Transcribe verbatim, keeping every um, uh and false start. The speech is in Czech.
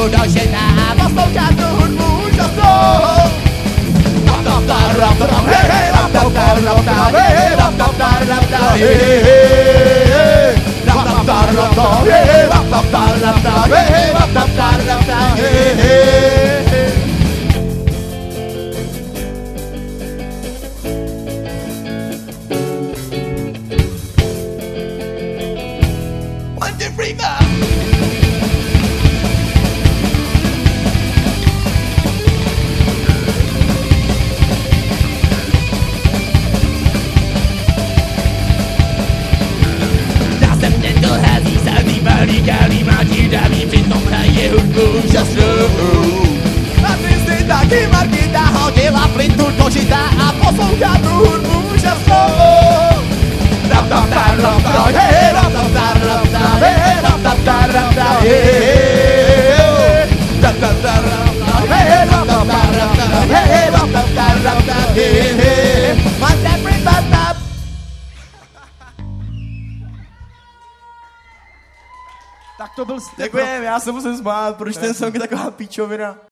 unožená a poslouchá tu hudbu úžasnou. Rap tap tar, rap tap, hej hej, rap tap tar, rap tar, hej hej, rap tap tar, rap tar, hej hej hej. Rap tap tar, rap tar, hej hej, rap tap tar, rap tar, hej hej, rap tap tar, rap tar, hej hej. One, two, three, four. Dohází sadý balíkálí mátí dáví, přitom hraje hudbu úžasnou. A ty jsi taky Margita hodila flintu do žita a poslouchá tu hudbu úžasnou. Rap tap tar, rap tar, hej, rap tap tar, rap tar, hej, rap tap tar, rap tar, hej. Rap tap tar, rap tar, hej, rap tap tar, rap tar, hej, rap tap tar, rap tar, hej. One, two, three, four, tap. Tak to byl... Děkujem, já se musím smát, proč ten song je taková píčovina.